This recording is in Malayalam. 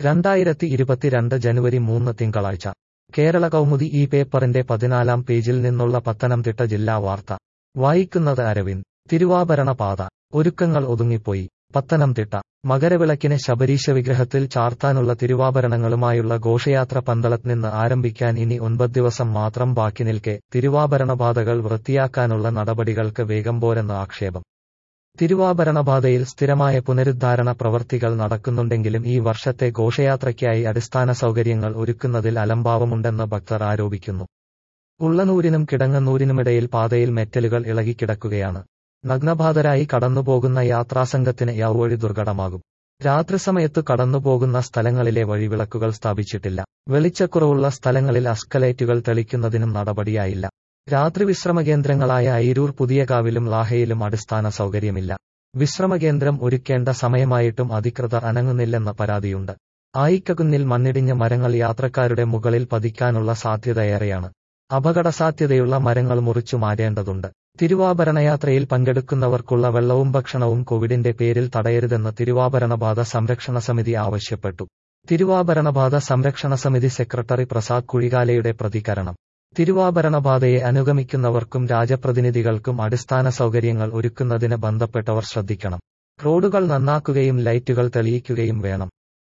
2022 ജനുവരി 3 തിങ്കളാഴ്ച കേരള കൗമുദി ഈ പേപ്പറിന്റെ 14-ാം പേജിൽ നിന്നുള്ള പത്തനംതിട്ട ജില്ലാ വാർത്ത വായിക്കുന്നത് അരവിന്ദ്. തിരുവാഭരണ പാത ഒരുക്കങ്ങൾ ഒതുങ്ങിപ്പോയി. പത്തനംതിട്ട മകരവിളക്കിന് ശബരീശ വിഗ്രഹത്തിൽ ചാർത്താനുള്ള തിരുവാഭരണങ്ങളുമായുള്ള ഘോഷയാത്ര പന്തളത്ത് നിന്ന് ആരംഭിക്കാൻ ഇനി 9 ദിവസം മാത്രം ബാക്കി നിൽക്കെ തിരുവാഭരണപാതകൾ വൃത്തിയാക്കാനുള്ള നടപടികൾക്ക് വേഗം പോരെന്ന് ആക്ഷേപം. തിരുവാഭരണപാതയിൽ സ്ഥിരമായ പുനരുദ്ധാരണ പ്രവൃത്തികൾ നടക്കുന്നുണ്ടെങ്കിലും ഈ വർഷത്തെ ഘോഷയാത്രയ്ക്കായി അടിസ്ഥാന സൗകര്യങ്ങൾ ഒരുക്കുന്നതിൽ അലംഭാവമുണ്ടെന്ന് ഭക്തർ ആരോപിക്കുന്നു. ഉള്ളനൂരിനും കിടങ്ങന്നൂരിനുമിടയിൽ പാതയിൽ മെറ്റലുകൾ ഇളകിക്കിടക്കുകയാണ്. നഗ്നപാതരായി കടന്നുപോകുന്ന യാത്രാസംഘത്തിന് യാവഴി ദുർഘടമാകും. രാത്രി സമയത്തു കടന്നുപോകുന്ന സ്ഥലങ്ങളിലെ വഴിവിളക്കുകൾ സ്ഥാപിച്ചിട്ടില്ല. വെളിച്ചക്കുറവുള്ള സ്ഥലങ്ങളിൽ അസ്കലേറ്റുകൾ തെളിക്കുന്നതിനും നടപടിയായില്ല. രാത്രി വിശ്രമകേന്ദ്രങ്ങളായ അയിരൂർ പുതിയകാവിലും ലാഹയിലും അടിസ്ഥാന സൗകര്യമില്ല. വിശ്രമകേന്ദ്രം ഒരുക്കേണ്ട സമയമായിട്ടും അധികൃതർ അനങ്ങുന്നില്ലെന്ന പരാതിയുണ്ട്. ആയിക്കകുന്നിൽ മണ്ണിടിഞ്ഞ മരങ്ങൾ യാത്രക്കാരുടെ മുകളിൽ പതിക്കാനുള്ള സാധ്യതയേറെയാണ്. അപകടസാധ്യതയുള്ള മരങ്ങൾ മുറിച്ചു മാറ്റേണ്ടതുണ്ട്. തിരുവാഭരണയാത്രയിൽ പങ്കെടുക്കുന്നവർക്കുള്ള വെള്ളവും ഭക്ഷണവും കോവിഡിന്റെ പേരിൽ തടയരുതെന്ന് തിരുവാഭരണപാത സംരക്ഷണ സമിതി ആവശ്യപ്പെട്ടു. തിരുവാഭരണപാത സംരക്ഷണ സമിതി സെക്രട്ടറി പ്രസാദ് കുഴികാലയുടെ പ്രതികരണം. തിരുവാഭരണപാതയെ അനുഗമിക്കുന്നവർക്കും രാജപ്രതിനിധികൾക്കും അടിസ്ഥാന സൗകര്യങ്ങൾ ഒരുക്കുന്നതിന് ബന്ധപ്പെട്ടവർ ശ്രദ്ധിക്കണം. റോഡുകൾ നന്നാക്കുകയും ലൈറ്റുകൾ തെളിയിക്കുകയും വേണം.